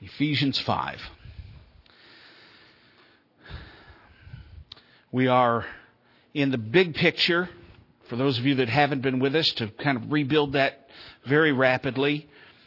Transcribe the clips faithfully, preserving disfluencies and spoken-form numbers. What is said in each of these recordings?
Ephesians five. We are in the big picture. For those of you that haven't been with us, to kind of rebuild that very rapidly,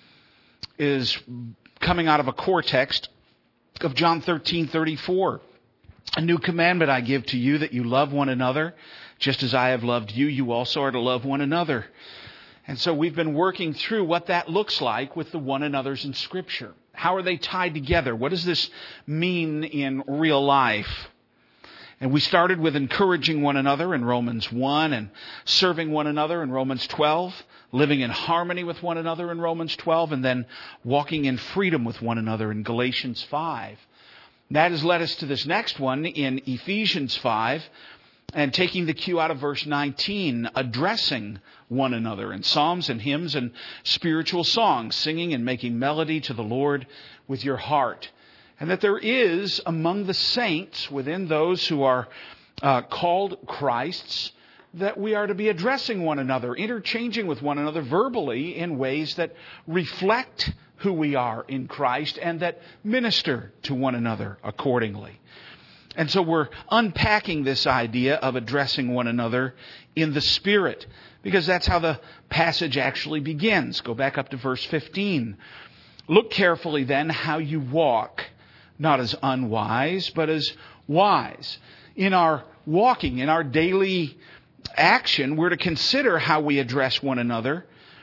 is coming out of a core text of John thirteen thirty-four. A new commandment I give to you, that you love one another. Just as I have loved you, you also are to love one another. And so we've been working through what that looks like with the one another's in Scripture. How are they tied together? What does this mean in real life? And we started with encouraging one another in Romans one, and serving one another in Romans twelve, living in harmony with one another in Romans twelve, and then walking in freedom with one another in Galatians five. That has led us to this next one in Ephesians five, and taking the cue out of verse nineteen, addressing one another in psalms and hymns and spiritual songs, singing and making melody to the Lord with your heart. And that there is among the saints, within those who are uh, called Christ's, that we are to be addressing one another, interchanging with one another verbally in ways that reflect who we are in Christ and that minister to one another accordingly. And so we're unpacking this idea of addressing one another in the Spirit, because that's how the passage actually begins. Go back up to verse fifteen. Look carefully then how you walk, not as unwise, but as wise. In our walking, in our daily action, we're to consider how we address one another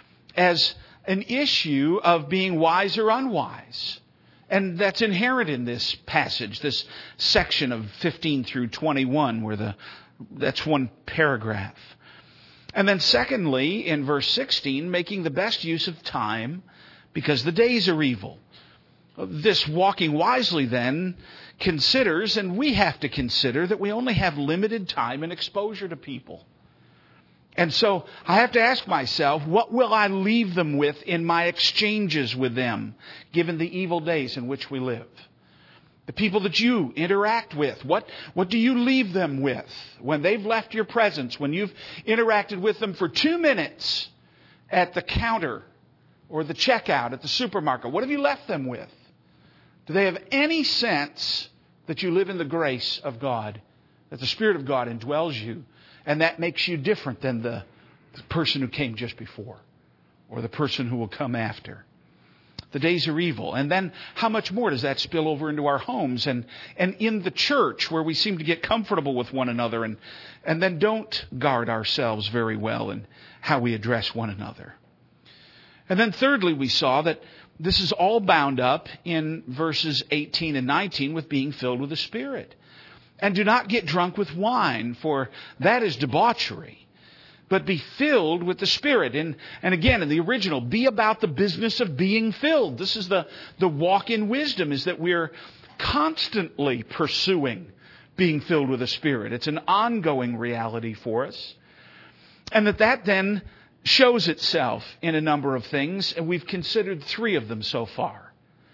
as an issue of being wise or unwise. And that's inherent in this passage, this section of fifteen through twenty-one, where the that's one paragraph. And then secondly, in verse sixteen, making the best use of time, because the days are evil. This walking wisely then considers, and we have to consider, that we only have limited time and exposure to people. And so I have to ask myself, what will I leave them with in my exchanges with them, given the evil days in which we live? The people that you interact with, what, what do you leave them with when they've left your presence, when you've interacted with them for two minutes at the counter or the checkout at the supermarket? What have you left them with? Do they have any sense that you live in the grace of God, that the Spirit of God indwells you, and that makes you different than the, the person who came just before or the person who will come after? The days are evil. And then how much more does that spill over into our homes and, and in the church, where we seem to get comfortable with one another and, and then don't guard ourselves very well in how we address one another? And then thirdly, we saw that this is all bound up in verses eighteen and nineteen with being filled with the Spirit. And do not get drunk with wine, for that is debauchery, but be filled with the Spirit. And, and again, in the original, be about the business of being filled. This is the, the walk in wisdom, is that we're constantly pursuing being filled with the Spirit. It's an ongoing reality for us. And that that then shows itself in a number of things, and we've considered three of them so far.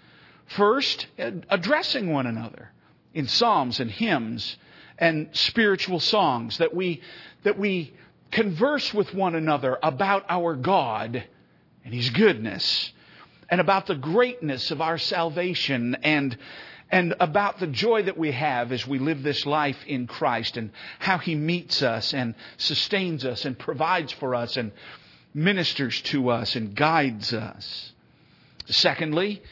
First, addressing one another in psalms and hymns and spiritual songs, that we that we converse with one another about our God and His goodness, and about the greatness of our salvation, and and about the joy that we have as we live this life in Christ, and how He meets us and sustains us and provides for us and ministers to us and guides us. Secondly,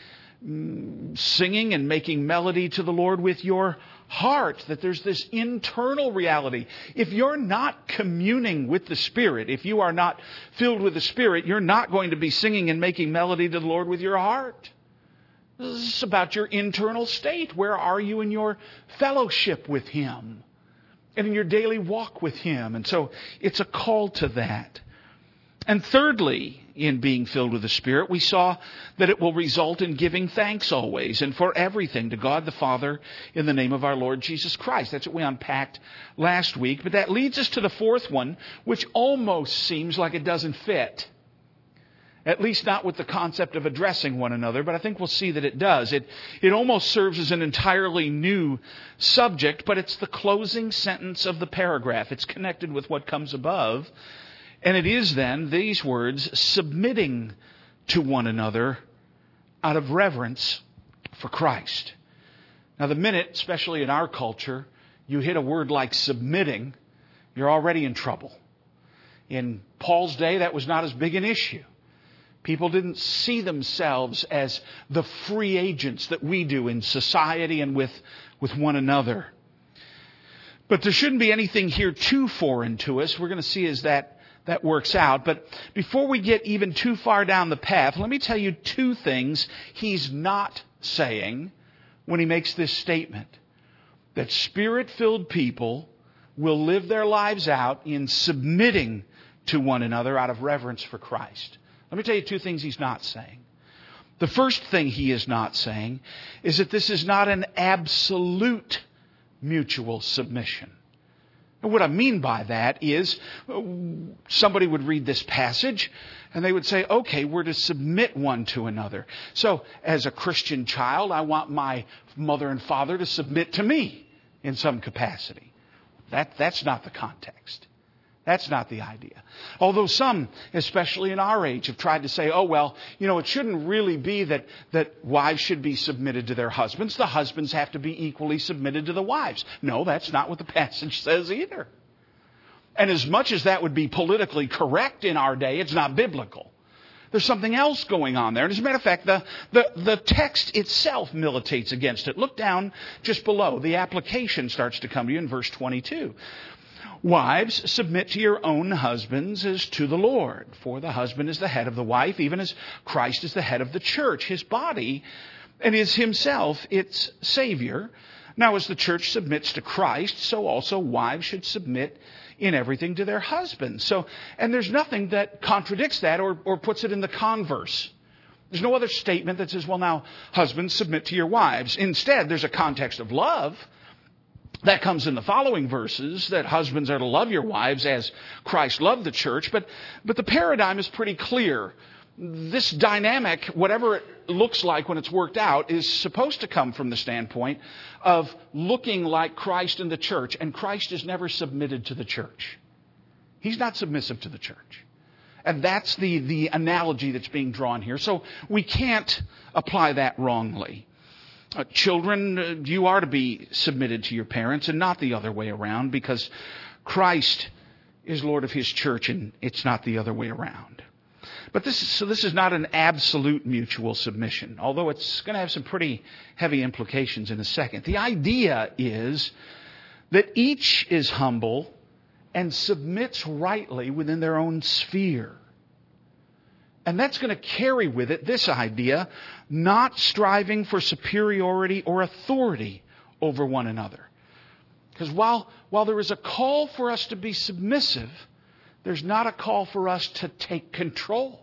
singing and making melody to the Lord with your heart, that there's this internal reality. If you're not communing with the Spirit, if you are not filled with the Spirit, you're not going to be singing and making melody to the Lord with your heart. This is about your internal state. Where are you in your fellowship with Him and in your daily walk with Him? And so it's a call to that. And thirdly, in being filled with the Spirit, we saw that it will result in giving thanks always and for everything to God the Father in the name of our Lord Jesus Christ. That's what we unpacked last week. But that leads us to the fourth one, which almost seems like it doesn't fit. At least not with the concept of addressing one another, but I think we'll see that it does. It, it almost serves as an entirely new subject, but it's the closing sentence of the paragraph. It's connected with what comes above. And it is then these words, submitting to one another out of reverence for Christ. Now, the minute, especially in our culture, you hit a word like submitting, you're already in trouble. In Paul's day, that was not as big an issue. People didn't see themselves as the free agents that we do in society and with, with one another. But there shouldn't be anything here too foreign to us. We're going to see as that, that works out. But before we get even too far down the path, let me tell you two things he's not saying when he makes this statement. That Spirit-filled people will live their lives out in submitting to one another out of reverence for Christ. Let me tell you two things he's not saying. The first thing he is not saying is that this is not an absolute mutual submission. And what I mean by that is somebody would read this passage and they would say, okay, we're to submit one to another. So as a Christian child, I want my mother and father to submit to me in some capacity. That, that's not the context. That's not the idea. Although some, especially in our age, have tried to say, oh, well, you know, it shouldn't really be that, that wives should be submitted to their husbands. The husbands have to be equally submitted to the wives. No, that's not what the passage says either. And as much as that would be politically correct in our day, it's not biblical. There's something else going on there. And as a matter of fact, the, the, the text itself militates against it. Look down just below. The application starts to come to you in verse twenty-two. Wives, submit to your own husbands as to the Lord. For the husband is the head of the wife, even as Christ is the head of the church, his body, and is himself its Savior. Now, as the church submits to Christ, so also wives should submit in everything to their husbands. So, and there's nothing that contradicts that or, or puts it in the converse. There's no other statement that says, well, now, husbands, submit to your wives. Instead, there's a context of love. That comes in the following verses, that husbands are to love your wives as Christ loved the church. But, but the paradigm is pretty clear. This dynamic, whatever it looks like when it's worked out, is supposed to come from the standpoint of looking like Christ in the church. And Christ is never submitted to the church. He's not submissive to the church. And that's the, the analogy that's being drawn here. So we can't apply that wrongly. Uh, children, uh, you are to be submitted to your parents and not the other way around, because Christ is Lord of his church and it's not the other way around. But this is, so this is not an absolute mutual submission, although it's going to have some pretty heavy implications in a second. The idea is that each is humble and submits rightly within their own sphere. And that's going to carry with it this idea, not striving for superiority or authority over one another. Because while, while there is a call for us to be submissive, there's not a call for us to take control.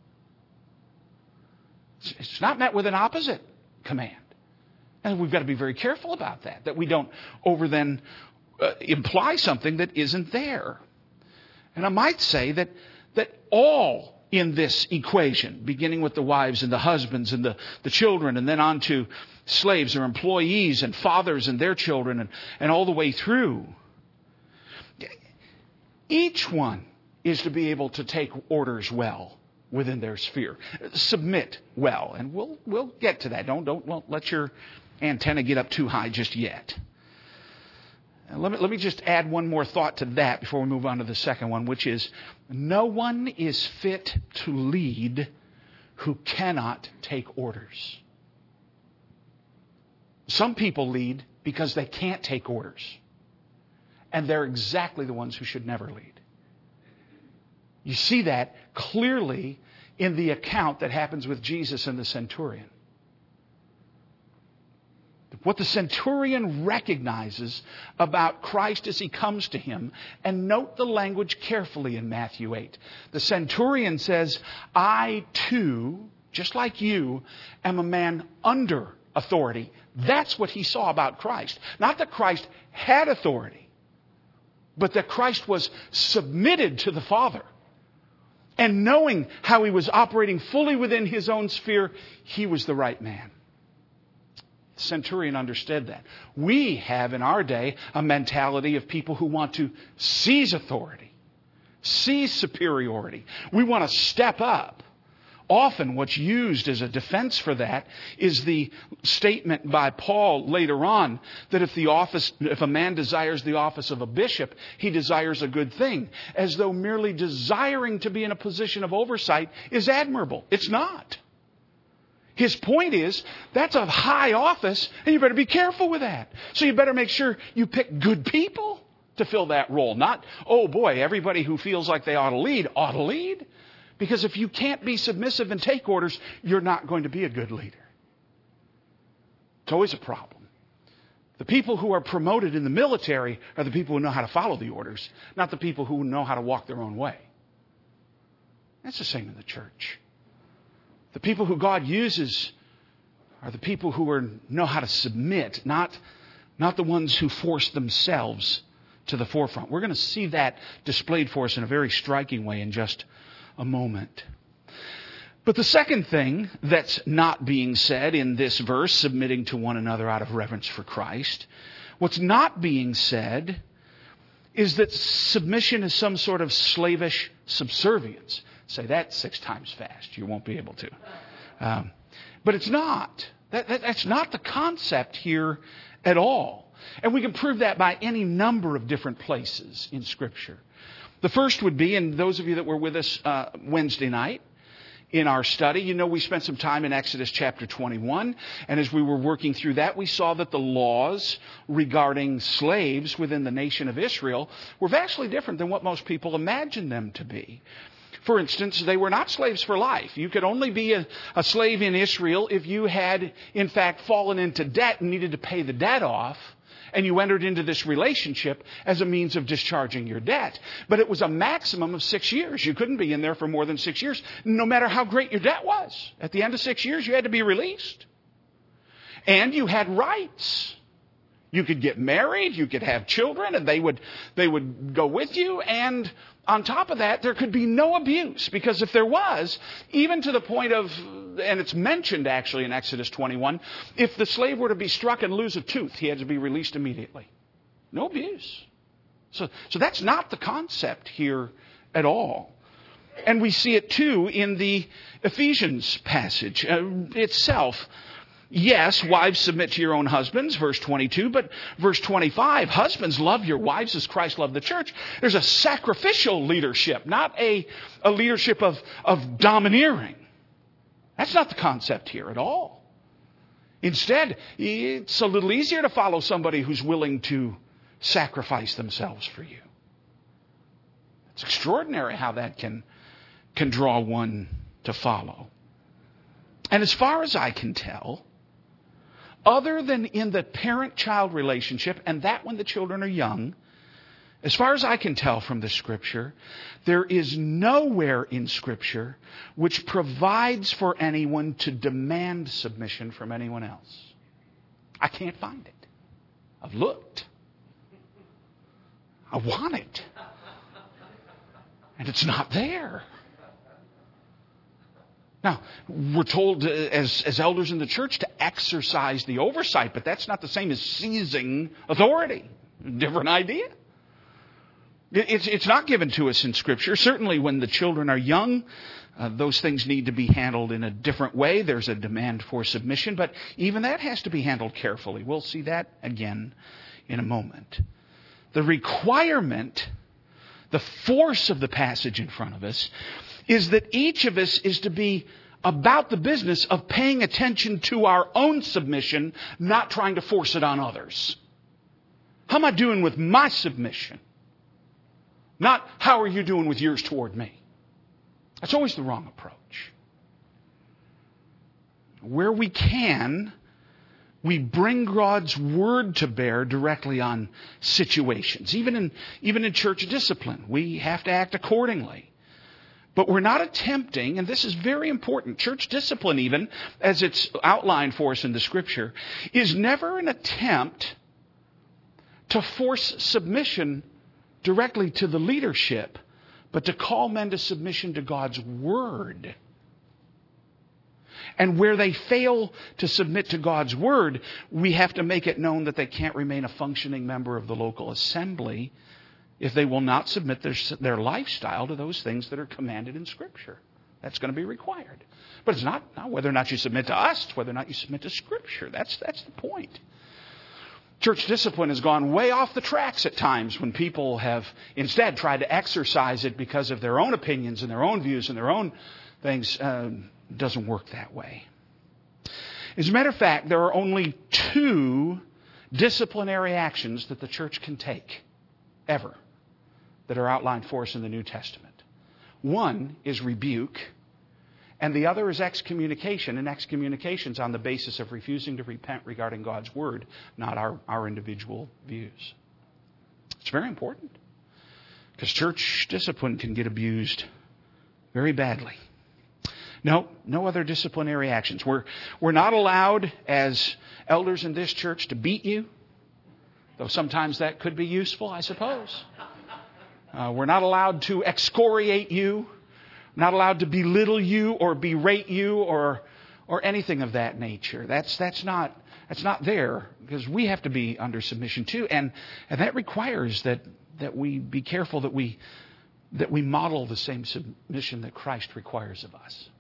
It's not met with an opposite command. And we've got to be very careful about that, that we don't over then uh, imply something that isn't there. And I might say that, that all in this equation, beginning with the wives and the husbands and the, the children, and then on to slaves or employees and fathers and their children, and, and all the way through. Each one is to be able to take orders well within their sphere. Submit well. And we'll we'll get to that. Don't, don't well, let your antenna get up too high just yet. Let me, let me just add one more thought to that before we move on to the second one, which is no one is fit to lead who cannot take orders. Some people lead because they can't take orders. And they're exactly the ones who should never lead. You see that clearly in the account that happens with Jesus and the centurion. What the centurion recognizes about Christ as he comes to him, and note the language carefully in Matthew eight. The centurion says, I too, just like you, am a man under authority. That's what he saw about Christ. Not that Christ had authority, but that Christ was submitted to the Father. And knowing how he was operating fully within his own sphere, he was the right man. The centurion understood that. We have in our day a mentality of people who want to seize authority, seize superiority. We want to step up Often what's used as a defense for that is the statement by Paul later on that if the office, if a man desires the office of a bishop, he desires a good thing, as though merely desiring to be in a position of oversight is admirable. It's not. His point is, that's a high office, and you better be careful with that. So you better make sure you pick good people to fill that role. Not, oh boy, everybody who feels like they ought to lead ought to lead. Because if you can't be submissive and take orders, you're not going to be a good leader. It's always a problem. The people who are promoted in the military are the people who know how to follow the orders, not the people who know how to walk their own way. That's the same in the church. The people who God uses are the people who are, know how to submit, not, not the ones who force themselves to the forefront. We're going to see that displayed for us in a very striking way in just a moment. But the second thing that's not being said in this verse, submitting to one another out of reverence for Christ, what's not being said is that submission is some sort of slavish subservience. Say that six times fast. You won't be able to. Um, but it's not. That, that, that's not the concept here at all. And we can prove that by any number of different places in Scripture. The first would be, and those of you that were with us uh, Wednesday night in our study, you know we spent some time in Exodus chapter twenty-one. And as we were working through that, we saw that the laws regarding slaves within the nation of Israel were vastly different than what most people imagined them to be. For instance, they were not slaves for life. You could only be a, a slave in Israel if you had, in fact, fallen into debt and needed to pay the debt off. And you entered into this relationship as a means of discharging your debt. But it was a maximum of six years. You couldn't be in there for more than six years, no matter how great your debt was. At the end of six years, you had to be released. And you had rights. You could get married, you could have children, and they would, they would go with you. And on top of that, there could be no abuse. Because if there was, even to the point of, and it's mentioned actually in Exodus twenty-one, if the slave were to be struck and lose a tooth, he had to be released immediately. No abuse. So, so that's not the concept here at all. And we see it too in the Ephesians passage uh, itself. Yes, wives, submit to your own husbands, verse twenty-two, but verse twenty-five, husbands, love your wives as Christ loved the church. There's a sacrificial leadership, not a, a leadership of, of domineering. That's not the concept here at all. Instead, it's a little easier to follow somebody who's willing to sacrifice themselves for you. It's extraordinary how that can, can draw one to follow. And as far as I can tell, other than in the parent-child relationship, and that when the children are young, as far as I can tell from the Scripture, there is nowhere in Scripture which provides for anyone to demand submission from anyone else. I can't find it. I've looked. I want it. And it's not there. Now, we're told uh, as, as elders in the church to exercise the oversight, but that's not the same as seizing authority. Different idea. It, it's, it's not given to us in Scripture. Certainly when the children are young, uh, those things need to be handled in a different way. There's a demand for submission, but even that has to be handled carefully. We'll see that again in a moment. The requirement, the force of the passage in front of us, is that each of us is to be about the business of paying attention to our own submission, not trying to force it on others. How am I doing with my submission? Not how are you doing with yours toward me? That's always the wrong approach. Where we can, we bring God's word to bear directly on situations. Even in, even in church discipline, we have to act accordingly. But we're not attempting, and this is very important, church discipline even, as it's outlined for us in the Scripture, is never an attempt to force submission directly to the leadership, but to call men to submission to God's word. And where they fail to submit to God's word, we have to make it known that they can't remain a functioning member of the local assembly if they will not submit their, their lifestyle to those things that are commanded in Scripture. That's going to be required. But it's not, not whether or not you submit to us, it's whether or not you submit to Scripture. That's, that's the point. Church discipline has gone way off the tracks at times when people have instead tried to exercise it because of their own opinions and their own views and their own things. Uh, it doesn't work that way. As a matter of fact, there are only two disciplinary actions that the church can take, ever, that are outlined for us in the New Testament. One is rebuke, and the other is excommunication. And excommunication is on the basis of refusing to repent regarding God's Word, not our, our individual views. It's very important, because church discipline can get abused very badly. No, no other disciplinary actions. We're, we're not allowed as elders in this church to beat you, though sometimes that could be useful, I suppose. Uh, we're not allowed to excoriate you, not allowed to belittle you or berate you or or anything of that nature. That's that's not that's not there, because we have to be under submission too, and and that requires that that we be careful that we that we model the same submission that Christ requires of us.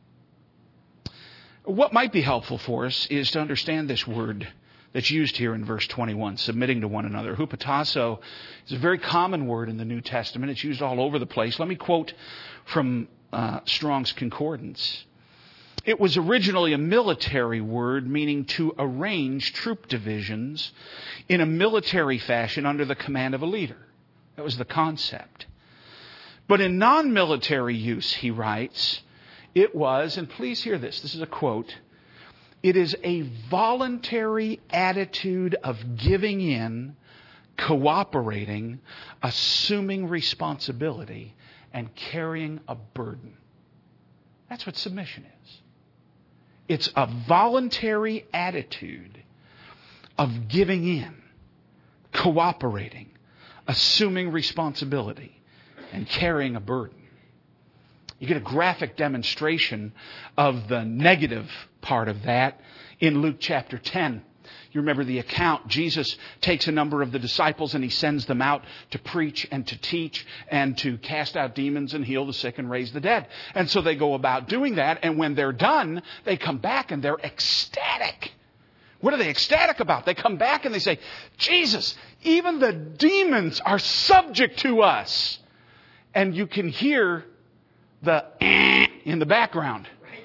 What might be helpful for us is to understand this word that's used here in verse twenty-one, submitting to one another. Hupotasso is a very common word in the New Testament. It's used all over the place. Let me quote from uh, Strong's Concordance. It was originally a military word meaning to arrange troop divisions in a military fashion under the command of a leader. That was the concept. But in non-military use, he writes, it was, and please hear this, this is a quote, it is a voluntary attitude of giving in, cooperating, assuming responsibility, and carrying a burden. That's what submission is. It's a voluntary attitude of giving in, cooperating, assuming responsibility, and carrying a burden. You get a graphic demonstration of the negative part of that in Luke chapter ten. You remember the account. Jesus takes a number of the disciples and he sends them out to preach and to teach and to cast out demons and heal the sick and raise the dead. And so they go about doing that. And when they're done, they come back and they're ecstatic. What are they ecstatic about? They come back and they say, Jesus, even the demons are subject to us. And you can hear the eh in the background.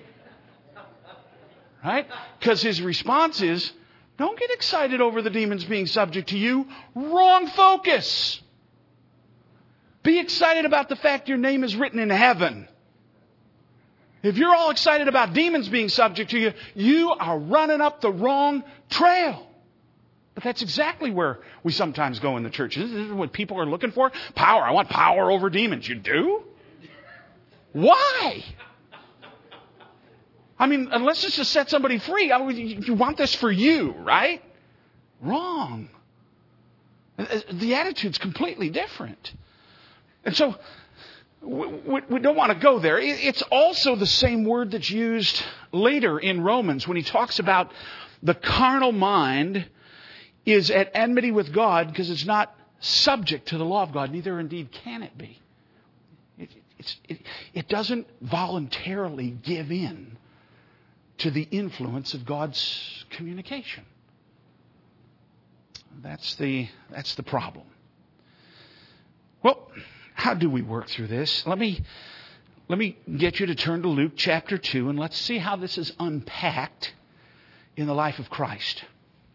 Right? Because his response is, don't get excited over the demons being subject to you. Wrong focus. Be excited about the fact your name is written in heaven. If you're all excited about demons being subject to you, you are running up the wrong trail. But that's exactly where we sometimes go in the church. This is what people are looking for. Power. I want power over demons. You do? Why? I mean, unless it's to set somebody free, I mean, you want this for you, right? Wrong. The attitude's completely different. And so, we don't want to go there. It's also the same word that's used later in Romans when he talks about the carnal mind is at enmity with God because it's not subject to the law of God. Neither indeed can it be. It, it's, it, it doesn't voluntarily give in to the influence of God's communication. That's the, that's the problem. Well, how do we work through this? Let me, let me get you to turn to Luke chapter two and let's see how this is unpacked in the life of Christ.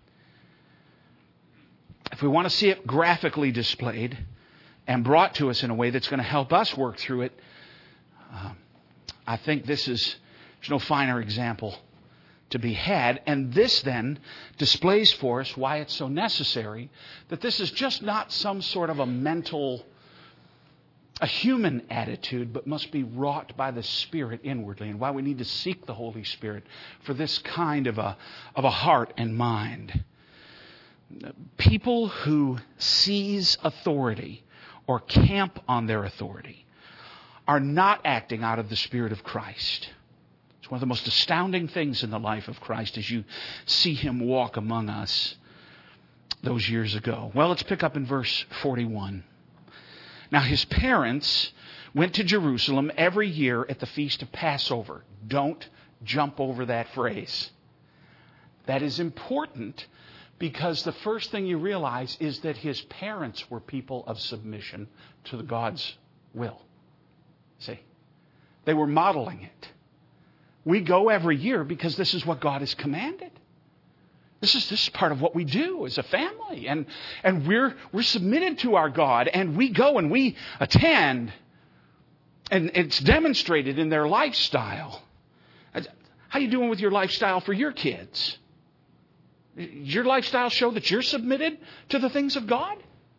If we want to see it graphically displayed and brought to us in a way that's going to help us work through it, uh, I think this is, there's no finer example to be had. And this then displays for us why it's so necessary that this is just not some sort of a mental, a human attitude, but must be wrought by the Spirit inwardly, and why we need to seek the Holy Spirit for this kind of a, of a heart and mind. People who seize authority or camp on their authority are not acting out of the Spirit of Christ. It's one of the most astounding things in the life of Christ as you see him walk among us those years ago. Well, let's pick up in verse forty-one. Now his parents went to Jerusalem every year at the feast of Passover. Don't jump over that phrase. That is important because the first thing you realize is that his parents were people of submission to the God's will. See? They were modeling it. We go every year because this is what God has commanded. This is this is part of what we do as a family. And, and we're we're submitted to our God, and we go and we attend. And it's demonstrated in their lifestyle. How you doing with your lifestyle for your kids? Does your lifestyle show that you're submitted to the things of God?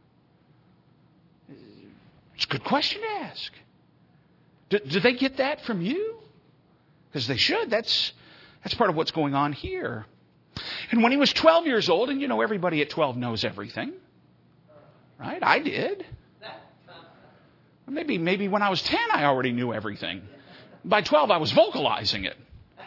It's a good question to ask. Do, do they get that from you? Because they should. That's, that's part of what's going on here. And when he was twelve years old, and you know everybody at twelve knows everything. Right? I did. Maybe, maybe when I was ten I already knew everything. By twelve I was vocalizing it.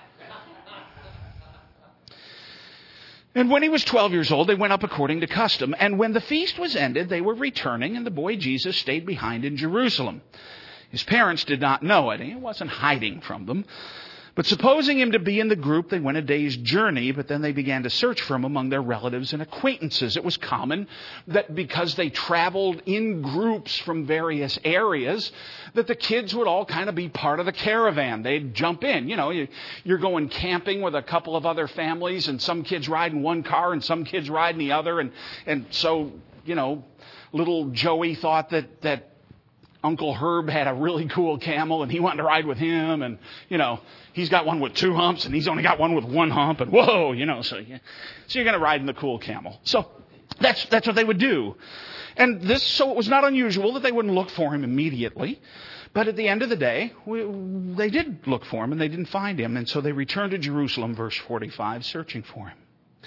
And when he was twelve years old, they went up according to custom. And when the feast was ended, they were returning, and the boy Jesus stayed behind in Jerusalem. His parents did not know it. He wasn't hiding from them. But supposing him to be in the group, they went a day's journey, but then they began to search for him among their relatives and acquaintances. It was common that because they traveled in groups from various areas, that the kids would all kind of be part of the caravan. They'd jump in. You know, you're going camping with a couple of other families, and some kids ride in one car and some kids ride in the other. And, and so, you know, little Joey thought that, that Uncle Herb had a really cool camel and he wanted to ride with him, and, you know, he's got one with two humps and he's only got one with one hump, and whoa, you know, so, yeah. so you're going to ride in the cool camel. So that's, that's what they would do. And this, so it was not unusual that they wouldn't look for him immediately. But at the end of the day, we, they did look for him and they didn't find him. And so they returned to Jerusalem, verse forty-five, searching for him.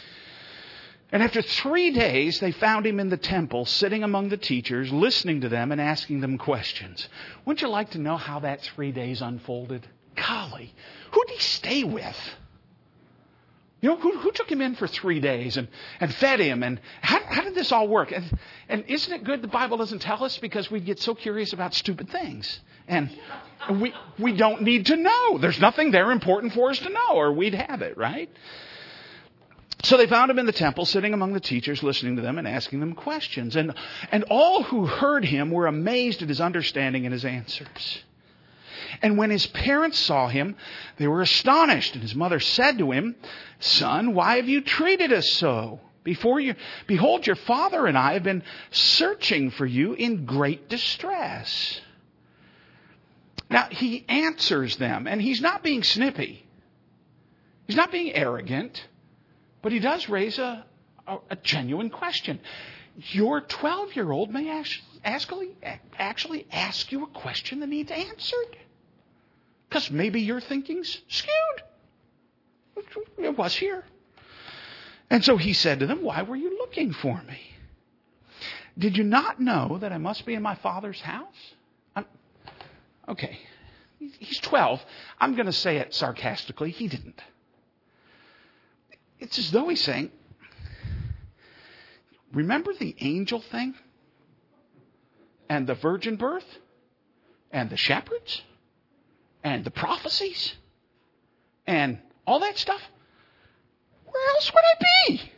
And after three days, they found him in the temple, sitting among the teachers, listening to them and asking them questions. Wouldn't you like to know how that three days unfolded? Golly, who did he stay with? You know, who, who took him in for three days and, and fed him? And how, how did this all work? And, and isn't it good the Bible doesn't tell us, because we get so curious about stupid things? And we, we don't need to know. There's nothing there important for us to know, or we'd have it, right? So they found him in the temple, sitting among the teachers, listening to them and asking them questions. And, and all who heard him were amazed at his understanding and his answers. And when his parents saw him, they were astonished. And his mother said to him, "Son, why have you treated us so? Before you, behold, your father and I have been searching for you in great distress." Now, he answers them, and he's not being snippy. He's not being arrogant. But he does raise a, a, a genuine question. Your twelve-year-old may actually, actually ask you a question that needs answered. Because maybe your thinking's skewed. It was here. And so he said to them, "Why were you looking for me? Did you not know that I must be in my Father's house?" I'm, okay, he's twelve. I'm going to say it sarcastically. He didn't. It's as though he's saying, remember the angel thing? And the virgin birth? And the shepherds? And the prophecies? And all that stuff? Where else would I be?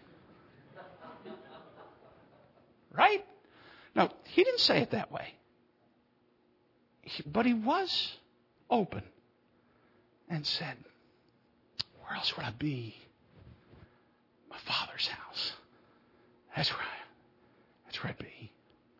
Right? No, he didn't say it that way. He, but he was open and said, where else would I be? My Father's house. That's where I, that's where I'd be.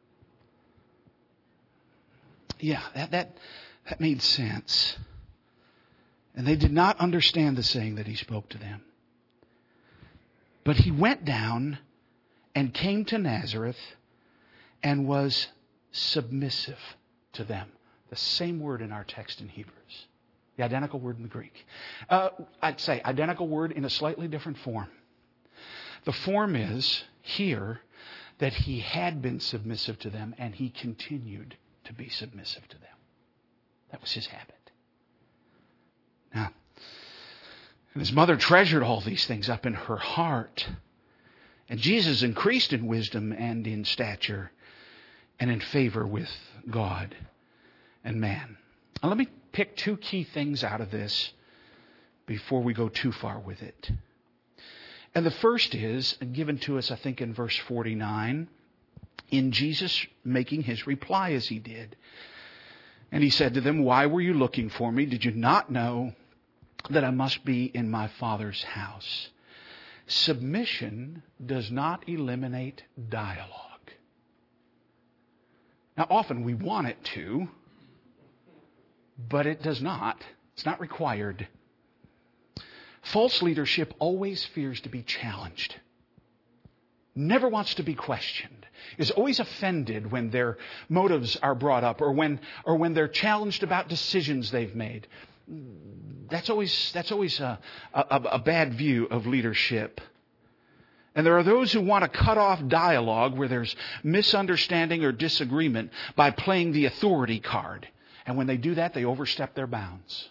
Yeah, that, that, that made sense. And they did not understand the saying that he spoke to them. But he went down and came to Nazareth and was submissive to them. The same word in our text in Hebrews. The identical word in the Greek. Uh, I'd say identical word in a slightly different form. The form is here that he had been submissive to them and he continued to be submissive to them. That was his habit. Now, and his mother treasured all these things up in her heart. And Jesus increased in wisdom and in stature and in favor with God and man. Now, let me pick two key things out of this before we go too far with it. And the first is given to us, I think, in verse forty-nine, in Jesus making his reply as he did. And he said to them, "Why were you looking for me? Did you not know that I must be in my Father's house?" Submission does not eliminate dialogue. Now, often we want it to, but it does not. It's not required. False leadership always fears to be challenged. Never wants to be questioned. Is always offended when their motives are brought up or when or when they're challenged about decisions they've made. That's always that's always a, a, a bad view of leadership. And there are those who want to cut off dialogue where there's misunderstanding or disagreement by playing the authority card. And when they do that, they overstep their bounds.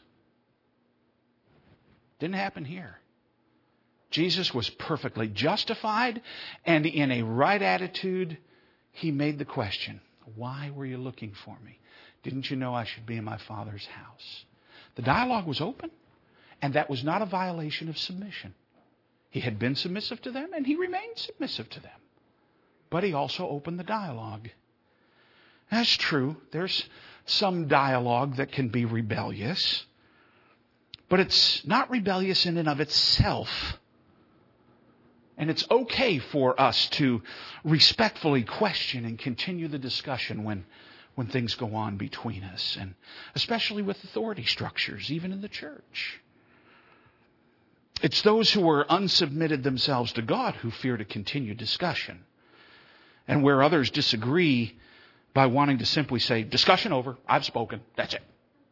Didn't happen here. Jesus was perfectly justified, and in a right attitude, he made the question, "Why were you looking for me? Didn't you know I should be in my Father's house?" The dialogue was open, and that was not a violation of submission. He had been submissive to them, and he remained submissive to them. But he also opened the dialogue. That's true. There's some dialogue that can be rebellious, but it's not rebellious in and of itself. And it's okay for us to respectfully question and continue the discussion when, when things go on between us, and especially with authority structures, even in the church. It's those who are unsubmitted themselves to God who fear to continue discussion. And where others disagree by wanting to simply say, "Discussion over, I've spoken, that's it."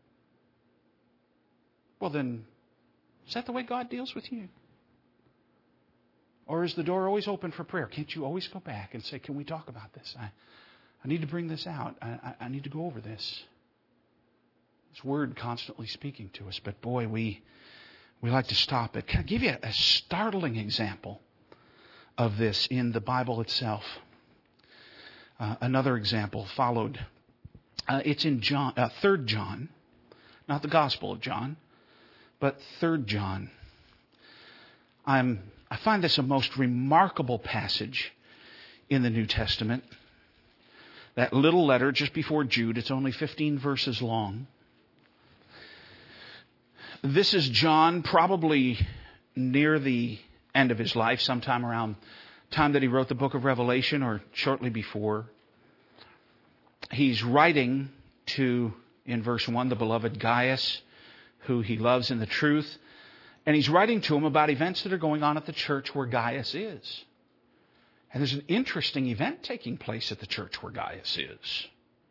Well then, is that the way God deals with you? Or is the door always open for prayer? Can't you always go back and say, "Can we talk about this? I, I need to bring this out. I, I, I need to go over this." This word constantly speaking to us. But boy, we we like to stop it. Can I give you a startling example of this in the Bible itself? Uh, another example followed. Uh, it's in John, uh, Third John, not the Gospel of John, but Third John. I'm I find this a most remarkable passage in the New Testament. That little letter just before Jude, it's only fifteen verses long. This is John probably near the end of his life, sometime around the time that he wrote the book of Revelation or shortly before. He's writing to, in verse one, the beloved Gaius, who he loves in the truth. And he's writing to him about events that are going on at the church where Gaius is. And there's an interesting event taking place at the church where Gaius is.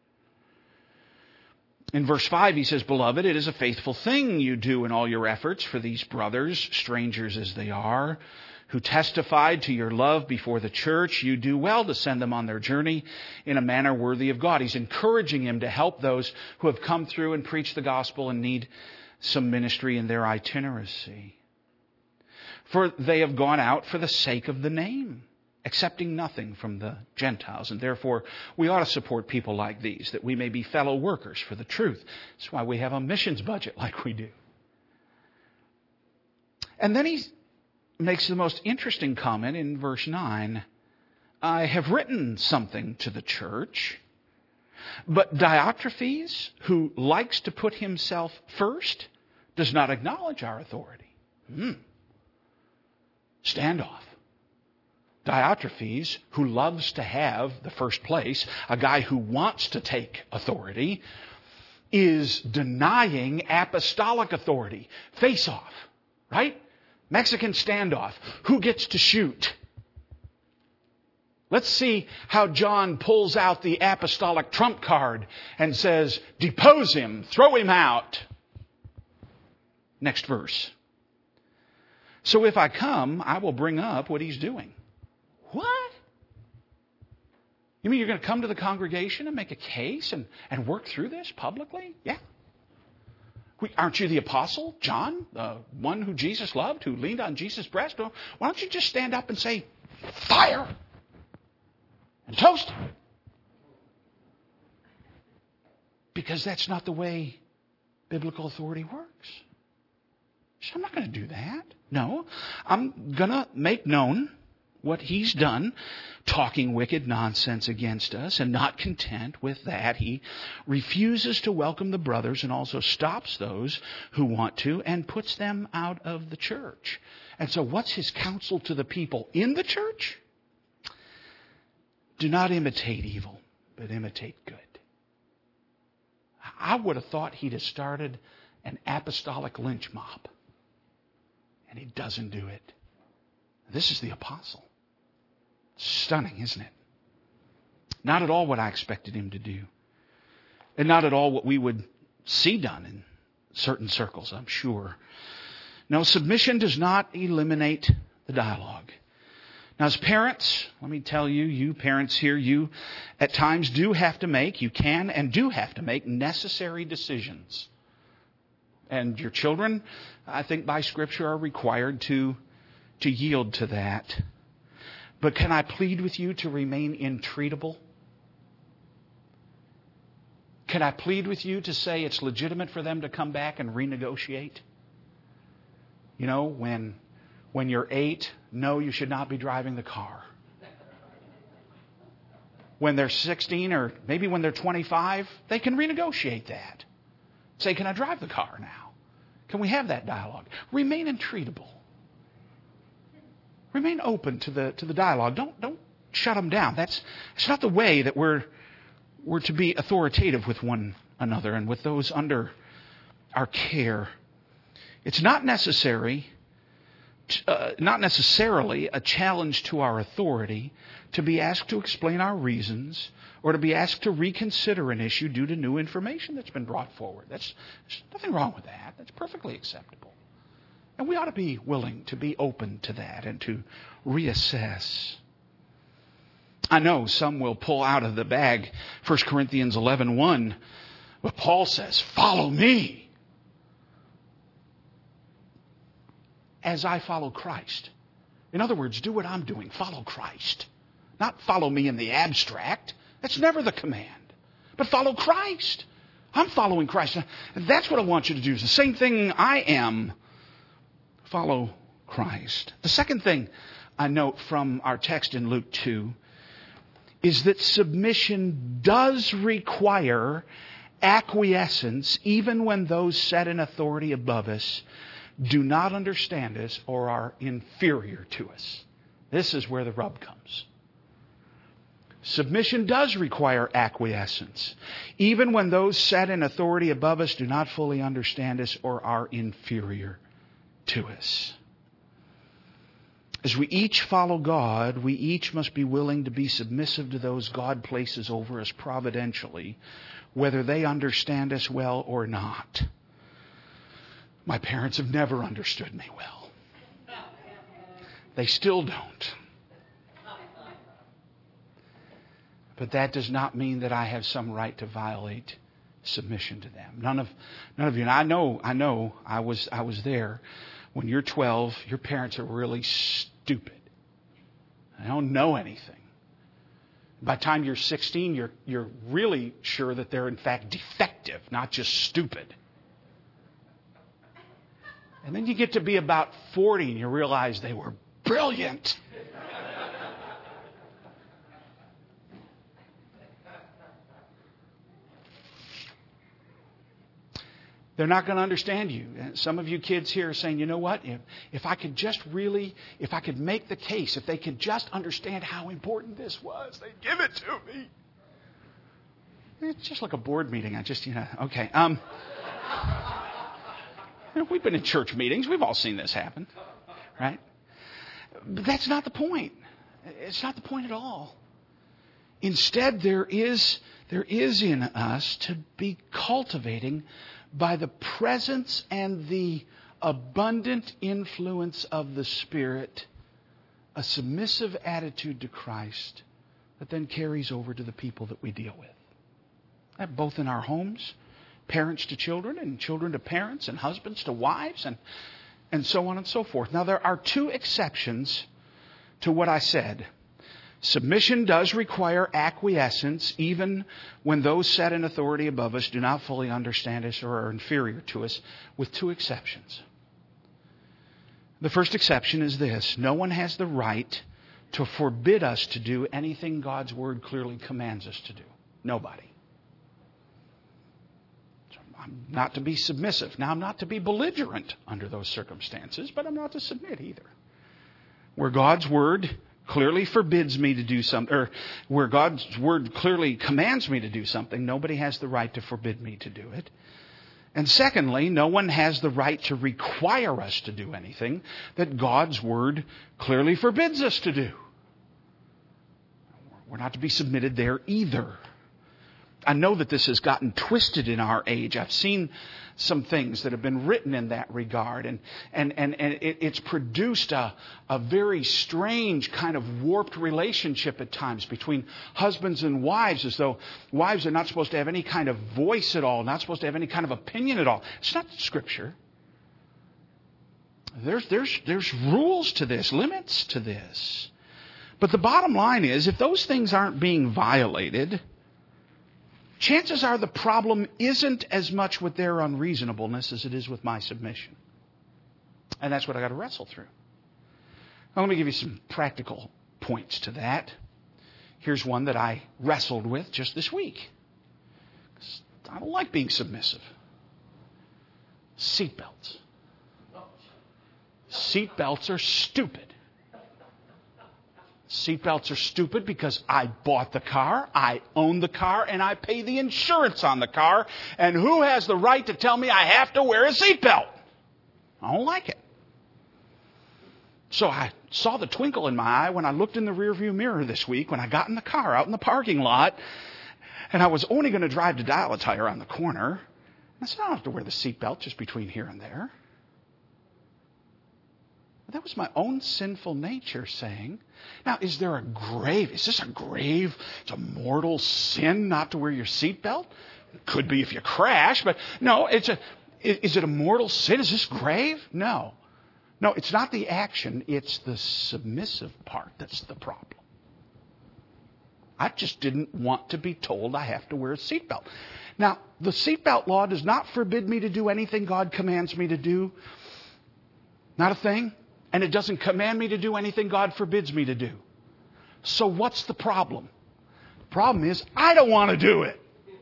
In verse five, he says, "Beloved, it is a faithful thing you do in all your efforts for these brothers, strangers as they are, who testified to your love before the church. You do well to send them on their journey in a manner worthy of God." He's encouraging him to help those who have come through and preached the gospel and need some ministry in their itineracy. "For they have gone out for the sake of the name, accepting nothing from the Gentiles. And therefore, we ought to support people like these, that we may be fellow workers for the truth." That's why we have a missions budget like we do. And then he makes the most interesting comment in verse nine. "I have written something to the church, but Diotrephes, who likes to put himself first, does not acknowledge our authority." Hmm. Standoff. Diotrephes, who loves to have the first place, a guy who wants to take authority, is denying apostolic authority. Face off, right? Mexican standoff. Who gets to shoot? Let's see how John pulls out the apostolic trump card and says, "Depose him, throw him out." Next verse. "So if I come, I will bring up what he's doing." What? You mean you're going to come to the congregation and make a case and, and work through this publicly? Yeah. We, aren't you the apostle, John, the one who Jesus loved, who leaned on Jesus' breast? Why don't you just stand up and say, "Fire!" and toast him? Because that's not the way biblical authority works. I'm not going to do that. No, I'm going to make known what he's done, talking wicked nonsense against us, and not content with that, he refuses to welcome the brothers and also stops those who want to and puts them out of the church. And so what's his counsel to the people in the church? Do not imitate evil, but imitate good. I would have thought he'd have started an apostolic lynch mob. And he doesn't do it. This is the apostle. Stunning, isn't it? Not at all what I expected him to do. And not at all what we would see done in certain circles, I'm sure. No, submission does not eliminate the dialogue. Now, as parents, let me tell you, you parents here, you at times do have to make, you can and do have to make necessary decisions. And your children, I think by Scripture, are required to, to yield to that. But can I plead with you to remain intreatable? Can I plead with you to say it's legitimate for them to come back and renegotiate? You know, when, when you're eight, no, you should not be driving the car. When they're sixteen or maybe when they're twenty-five, they can renegotiate that. Say, can I drive the car now? Can we have that dialogue? Remain intreatable. Remain open to the to the dialogue. Don't don't shut them down. That's it's not the way that we're we're to be authoritative with one another and with those under our care. It's not necessary, uh, not necessarily a challenge to our authority to be asked to explain our reasons or to be asked to reconsider an issue due to new information that's been brought forward. That's, there's nothing wrong with that. That's perfectly acceptable. And we ought to be willing to be open to that and to reassess. I know some will pull out of the bag First Corinthians eleven one, but Paul says, follow me as I follow Christ. In other words, do what I'm doing. Follow Christ. Not follow me in the abstract. That's never the command. But follow Christ. I'm following Christ. That's what I want you to do. It's the same thing I am. Follow Christ. The second thing I note from our text in Luke two is that submission does require acquiescence even when those set in authority above us do not understand us or are inferior to us. This is where the rub comes. Submission does require acquiescence, even when those set in authority above us do not fully understand us or are inferior to us. As we each follow God, we each must be willing to be submissive to those God places over us providentially, whether they understand us well or not. My parents have never understood me well. They still don't. But that does not mean that I have some right to violate submission to them. None of none of you. And I know, I know, I was I was there. When you're twelve, your parents are really stupid. They don't know anything. By the time you're sixteen, you're you're really sure that they're in fact defective, not just stupid. And then you get to be about forty and you realize they were brilliant. They're not going to understand you. Some of you kids here are saying, you know what? If, if I could just really, if I could make the case, if they could just understand how important this was, they'd give it to me. It's just like a board meeting. I just, you know, okay. Um, you know, we've been in church meetings. We've all seen this happen, right? But that's not the point. It's not the point at all. Instead, there is, there is in us to be cultivating by the presence and the abundant influence of the Spirit, a submissive attitude to Christ that then carries over to the people that we deal with. That both in our homes, parents to children, and children to parents, and husbands to wives, and, and so on and so forth. Now, there are two exceptions to what I said. Submission does require acquiescence even when those set in authority above us do not fully understand us or are inferior to us, with two exceptions. The first exception is this: no one has the right to forbid us to do anything God's Word clearly commands us to do. Nobody. So I'm not to be submissive. Now, I'm not to be belligerent under those circumstances, but I'm not to submit either. Where God's Word clearly forbids me to do something, or where God's Word clearly commands me to do something, nobody has the right to forbid me to do it. And secondly, no one has the right to require us to do anything that God's Word clearly forbids us to do. We're not to be submitted there either. I know that this has gotten twisted in our age. I've seen some things that have been written in that regard, and and and, and it, it's produced a, a very strange kind of warped relationship at times between husbands and wives, as though wives are not supposed to have any kind of voice at all, not supposed to have any kind of opinion at all. It's not Scripture. There's there's there's rules to this, limits to this. But the bottom line is, if those things aren't being violated, chances are the problem isn't as much with their unreasonableness as it is with my submission. And that's what I got to wrestle through. Now, let me give you some practical points to that. Here's one that I wrestled with just this week. I don't like being submissive. Seatbelts. Seatbelts are stupid. Seatbelts are stupid because I bought the car, I own the car, and I pay the insurance on the car. And who has the right to tell me I have to wear a seatbelt? I don't like it. So I saw the twinkle in my eye when I looked in the rearview mirror this week when I got in the car out in the parking lot. And I was only going to drive to Dial a Tire on the corner. I said, I don't have to wear the seatbelt just between here and there. That was my own sinful nature saying, now, is there a grave? Is this a grave? It's a mortal sin not to wear your seatbelt? It could be if you crash, but no, it's a, is it a mortal sin? Is this grave? No. No, it's not the action. It's the submissive part that's the problem. I just didn't want to be told I have to wear a seatbelt. Now, the seatbelt law does not forbid me to do anything God commands me to do. Not a thing. And it doesn't command me to do anything God forbids me to do. So what's the problem? The problem is I don't want to do it.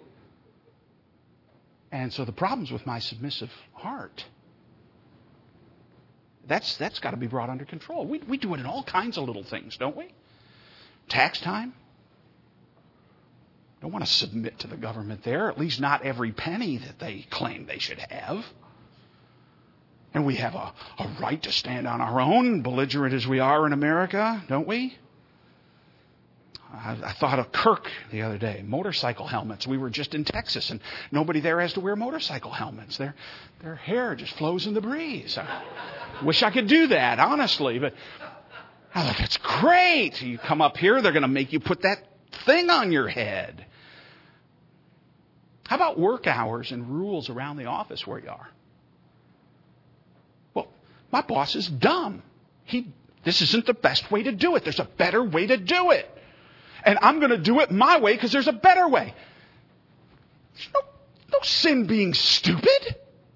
And so the problem's with my submissive heart. That's that's got to be brought under control. We we do it in all kinds of little things, don't we? Tax time. Don't want to submit to the government there, at least not every penny that they claim they should have. And we have a, a right to stand on our own, belligerent as we are in America, don't we? I, I thought of Kirk the other day. Motorcycle helmets. We were just in Texas, and nobody there has to wear motorcycle helmets. Their, their hair just flows in the breeze. I wish I could do that, honestly. But I thought, that's great. You come up here, they're going to make you put that thing on your head. How about work hours and rules around the office where you are? My boss is dumb. He, this isn't the best way to do it. There's a better way to do it. And I'm going to do it my way because there's a better way. There's no, no sin being stupid.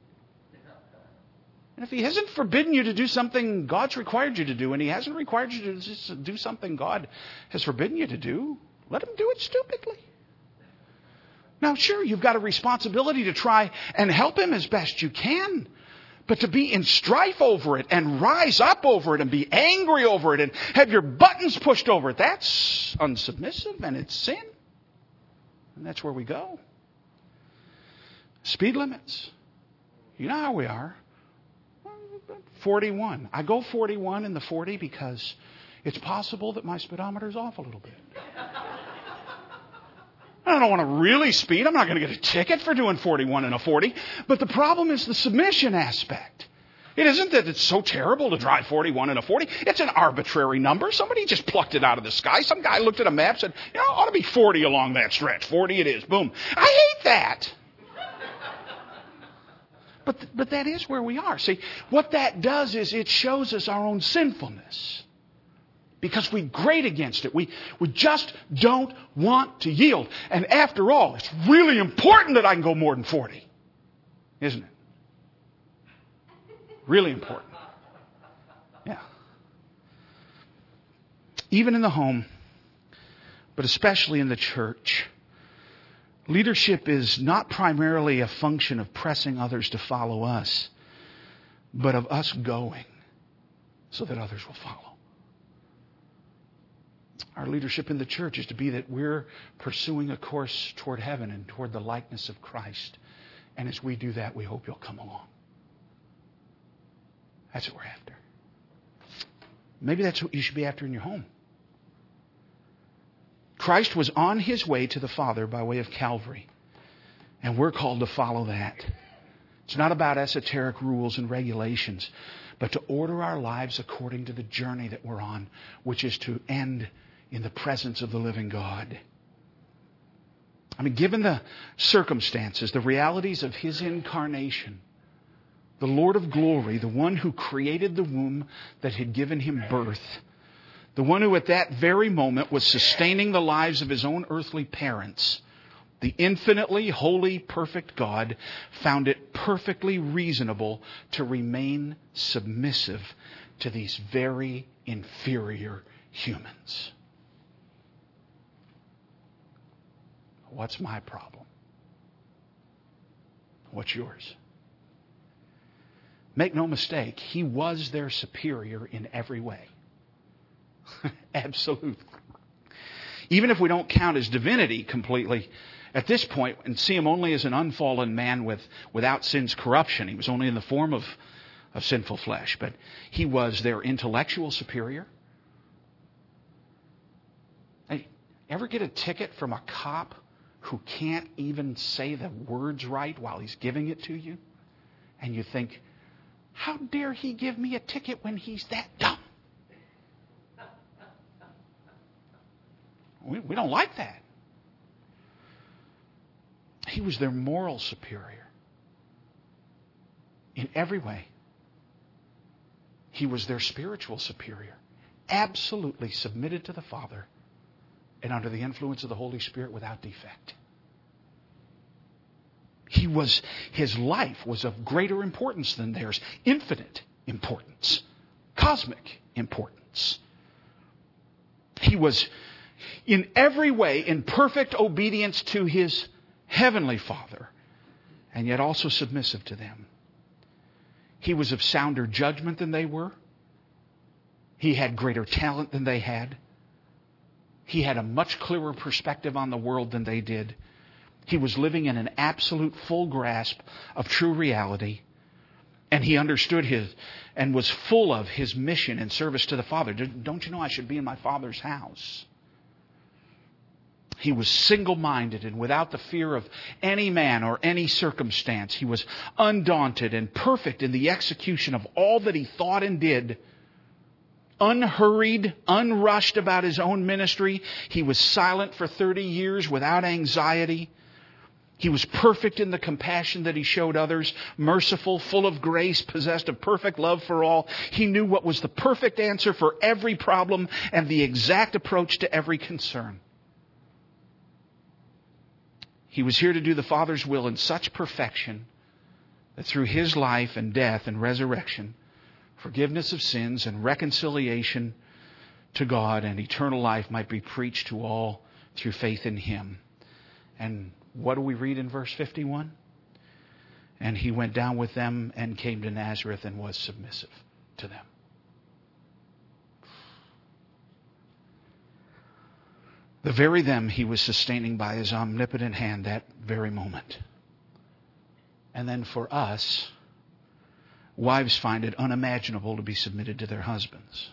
And if he hasn't forbidden you to do something God's required you to do, and he hasn't required you to do something God has forbidden you to do, let him do it stupidly. Now, sure, you've got a responsibility to try and help him as best you can. But to be in strife over it and rise up over it and be angry over it and have your buttons pushed over it, that's unsubmissive and it's sin. And that's where we go. Speed limits. You know how we are. forty-one. I go forty-one in the forty because it's possible that my speedometer's off a little bit. I don't want to really speed. I'm not going to get a ticket for doing forty-one and a forty. But the problem is the submission aspect. It isn't that it's so terrible to drive forty-one and a forty. It's an arbitrary number. Somebody just plucked it out of the sky. Some guy looked at a map and said, you know, it ought to be forty along that stretch. forty it is. Boom. I hate that. But, but that is where we are. See, what that does is it shows us our own sinfulness. Because we grate against it. We, we just don't want to yield. And after all, it's really important that I can go more than forty. Isn't it? Really important. Even in the home, but especially in the church, leadership is not primarily a function of pressing others to follow us, but of us going so that others will follow. Our leadership in the church is to be that we're pursuing a course toward heaven and toward the likeness of Christ. And as we do that, we hope you'll come along. That's what we're after. Maybe that's what you should be after in your home. Christ was on His way to the Father by way of Calvary. And we're called to follow that. It's not about esoteric rules and regulations, but to order our lives according to the journey that we're on, which is to end in the presence of the living God. I mean, given the circumstances, the realities of His incarnation, the Lord of glory, the one who created the womb that had given Him birth, the one who at that very moment was sustaining the lives of His own earthly parents, the infinitely holy, perfect God found it perfectly reasonable to remain submissive to these very inferior humans. What's my problem? What's yours? Make no mistake, He was their superior in every way. Absolutely. Even if we don't count His divinity completely, at this point, and see Him only as an unfallen man with without sin's corruption. He was only in the form of, of sinful flesh. But He was their intellectual superior. Hey, ever get a ticket from a cop who can't even say the words right while he's giving it to you? And you think, how dare he give me a ticket when he's that dumb? We, we don't like that. He was their moral superior in every way. He was their spiritual superior, absolutely submitted to the Father and under the influence of the Holy Spirit without defect. He was, His life was of greater importance than theirs, infinite importance, cosmic importance. He was in every way in perfect obedience to His Heavenly Father, and yet also submissive to them. He was of sounder judgment than they were. He had greater talent than they had. He had a much clearer perspective on the world than they did. He was living in an absolute full grasp of true reality. And He understood His and was full of His mission and service to the Father. Don't you know I should be in my Father's house? He was single-minded and without the fear of any man or any circumstance. He was undaunted and perfect in the execution of all that He thought and did. Unhurried, unrushed about His own ministry. He was silent for thirty years without anxiety. He was perfect in the compassion that He showed others, merciful, full of grace, possessed of perfect love for all. He knew what was the perfect answer for every problem and the exact approach to every concern. He was here to do the Father's will in such perfection that through His life and death and resurrection, forgiveness of sins and reconciliation to God and eternal life might be preached to all through faith in Him. And what do we read in verse fifty-one? And He went down with them and came to Nazareth and was submissive to them. The very them He was sustaining by His omnipotent hand that very moment. And then for us, wives find it unimaginable to be submitted to their husbands.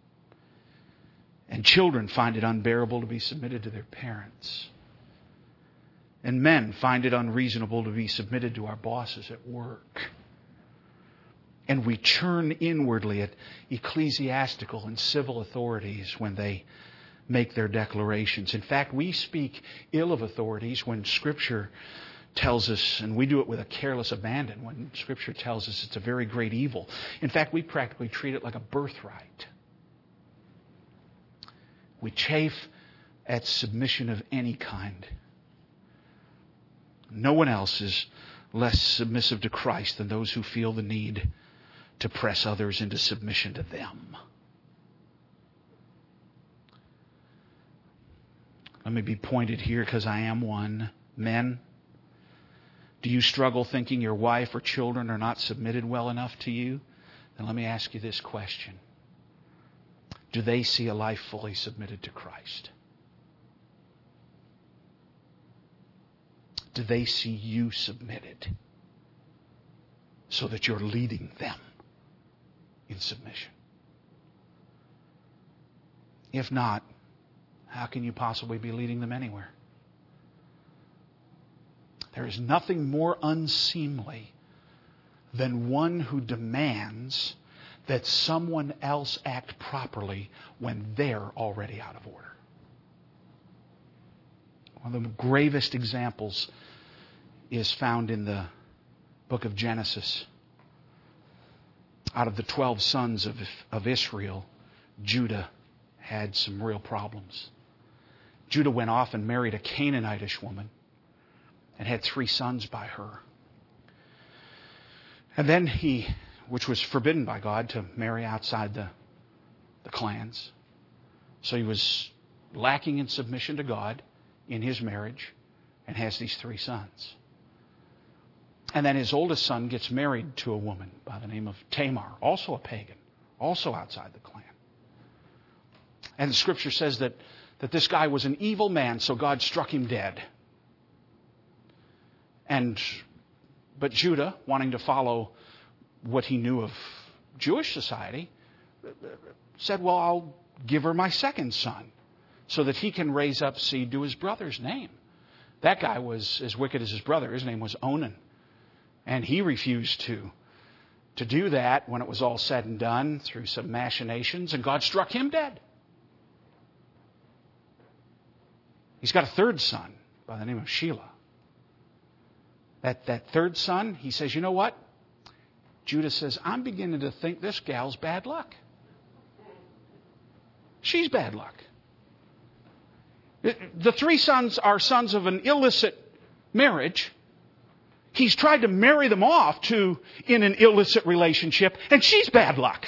And children find it unbearable to be submitted to their parents. And men find it unreasonable to be submitted to our bosses at work. And we churn inwardly at ecclesiastical and civil authorities when they make their declarations. In fact, we speak ill of authorities when Scripture tells us, and we do it with a careless abandon, when Scripture tells us it's a very great evil. In fact, we practically treat it like a birthright. We chafe at submission of any kind. No one else is less submissive to Christ than those who feel the need to press others into submission to them. Let me be pointed here because I am one. Men, do you struggle thinking your wife or children are not submitted well enough to you? Then let me ask you this question. Do they see a life fully submitted to Christ? Do they see you submitted so that you're leading them in submission? If not, how can you possibly be leading them anywhere? There is nothing more unseemly than one who demands that someone else act properly when they're already out of order. One of the gravest examples is found in the book of Genesis. Out of the twelve sons of, of Israel, Judah had some real problems. Judah went off and married a Canaanitish woman and had three sons by her. And then he, which was forbidden by God to marry outside the, the clans. So he was lacking in submission to God in his marriage and has these three sons. And then his oldest son gets married to a woman by the name of Tamar, also a pagan, also outside the clan. And the Scripture says that, that this guy was an evil man, so God struck him dead. And but Judah, wanting to follow what he knew of Jewish society, said, well, I'll give her my second son so that he can raise up seed to his brother's name. That guy was as wicked as his brother. His name was Onan. And he refused to, to do that when it was all said and done through some machinations, and God struck him dead. He's got a third son by the name of Shelah. That, that third son, he says, you know what? Judah says, I'm beginning to think this gal's bad luck. She's bad luck. The three sons are sons of an illicit marriage. He's tried to marry them off to in an illicit relationship, and she's bad luck.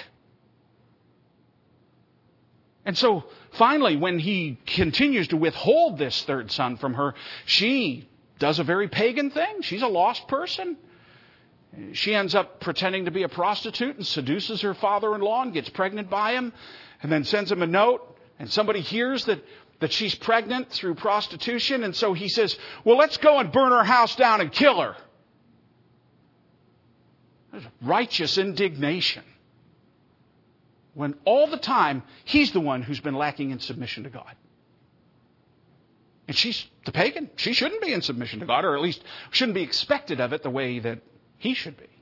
And so finally, when he continues to withhold this third son from her, she does a very pagan thing. She's a lost person. She ends up pretending to be a prostitute and seduces her father-in-law and gets pregnant by him, and then sends him a note, and somebody hears that, that she's pregnant through prostitution, and so he says, well, let's go and burn her house down and kill her. There's righteous indignation. When all the time, he's the one who's been lacking in submission to God. And she's the pagan. She shouldn't be in submission to God, or at least shouldn't be expected of it the way that he should be.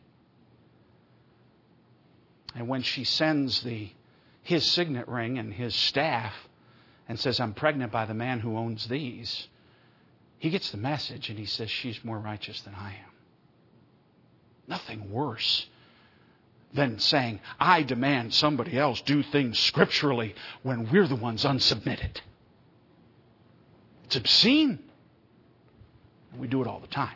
And when she sends the his signet ring and his staff and says, I'm pregnant by the man who owns these, he gets the message and he says, she's more righteous than I am. Nothing worse than saying, I demand somebody else do things scripturally when we're the ones unsubmitted. It's obscene. And we do it all the time.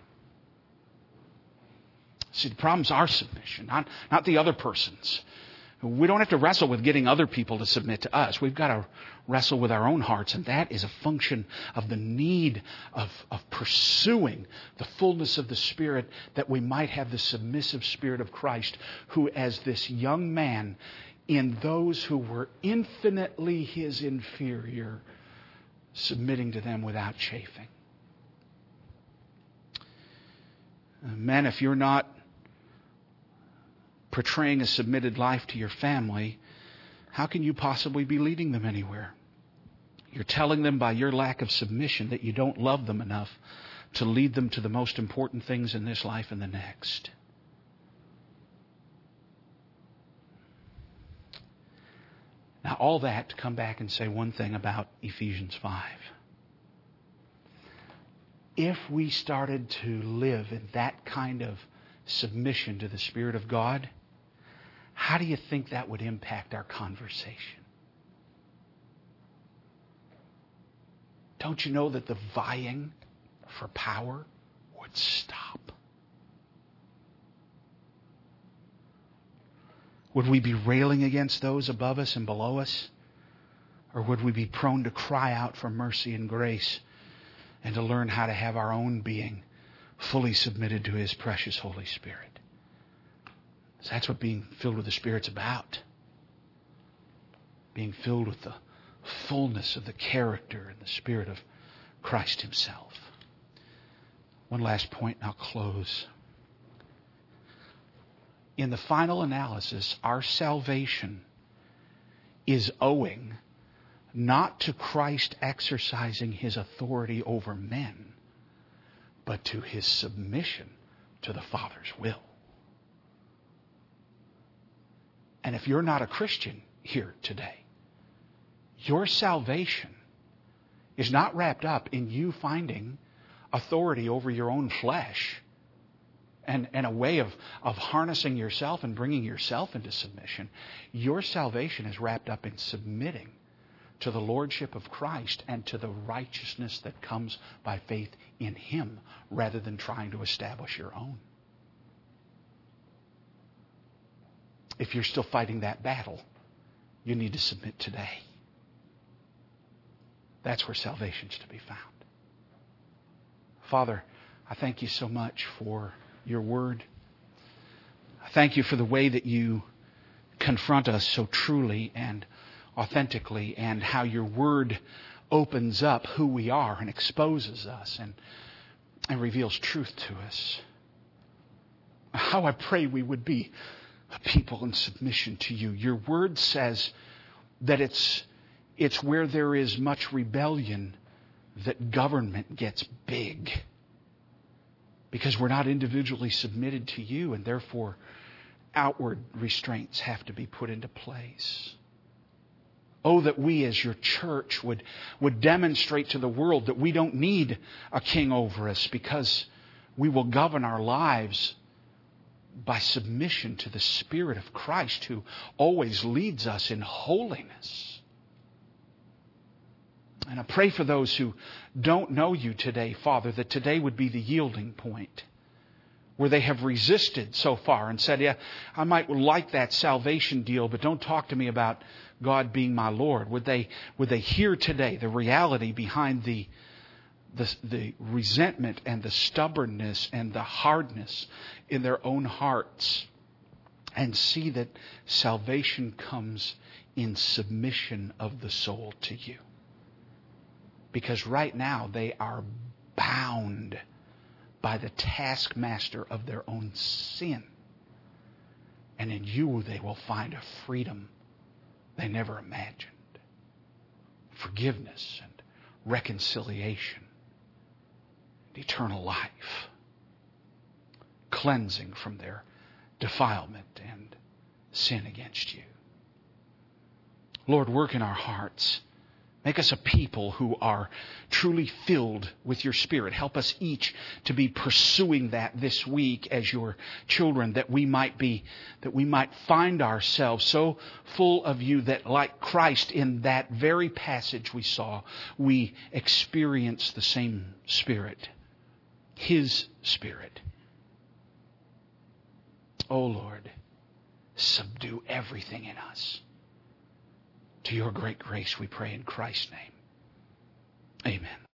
See, the problem's our submission, not, not the other person's. We don't have to wrestle with getting other people to submit to us. We've got to wrestle with our own hearts, and that is a function of the need of, of pursuing the fullness of the Spirit, that we might have the submissive Spirit of Christ, who, as this young man, in those who were infinitely his inferior, submitting to them without chafing. Men, if you're not portraying a submitted life to your family, how can you possibly be leading them anywhere? You're telling them by your lack of submission that you don't love them enough to lead them to the most important things in this life and the next. Now, all that to come back and say one thing about Ephesians five. If we started to live in that kind of submission to the Spirit of God, how do you think that would impact our conversation? Don't you know that the vying for power would stop? Would we be railing against those above us and below us? Or would we be prone to cry out for mercy and grace and to learn how to have our own being fully submitted to His precious Holy Spirit? So that's what being filled with the Spirit's about. Being filled with the fullness of the character and the Spirit of Christ Himself. One last point and I'll close. In the final analysis, our salvation is owing not to Christ exercising His authority over men, but to His submission to the Father's will. And if you're not a Christian here today, your salvation is not wrapped up in you finding authority over your own flesh and, and a way of, of harnessing yourself and bringing yourself into submission. Your salvation is wrapped up in submitting to the Lordship of Christ and to the righteousness that comes by faith in Him rather than trying to establish your own. If you're still fighting that battle, you need to submit today. That's where salvation's to be found. Father, I thank You so much for Your Word. I thank You for the way that You confront us so truly and authentically, and how Your Word opens up who we are and exposes us and, and reveals truth to us. How I pray we would be a people in submission to You. Your Word says that it's it's where there is much rebellion that government gets big. Because we're not individually submitted to You, and therefore outward restraints have to be put into place. Oh, that we as Your church would, would demonstrate to the world that we don't need a king over us, because we will govern our lives by submission to the Spirit of Christ, who always leads us in holiness. And I pray for those who don't know You today, Father, that today would be the yielding point, where they have resisted so far and said, yeah, I might like that salvation deal, but don't talk to me about God being my Lord. Would they, would they hear today the reality behind the, the, the resentment and the stubbornness and the hardness in their own hearts, and see that salvation comes in submission of the soul to You? Because right now they are bound by the taskmaster of their own sin. And in You they will find a freedom they never imagined. Forgiveness and reconciliation. And eternal life. Cleansing from their defilement and sin against You. Lord, work in our hearts. Make us a people who are truly filled with Your Spirit. Help us each to be pursuing that this week as Your children, that we might be, that we might find ourselves so full of You that, like Christ in that very passage we saw, we experience the same Spirit, His Spirit. Oh Lord, subdue everything in us. To Your great grace we pray in Christ's name. Amen.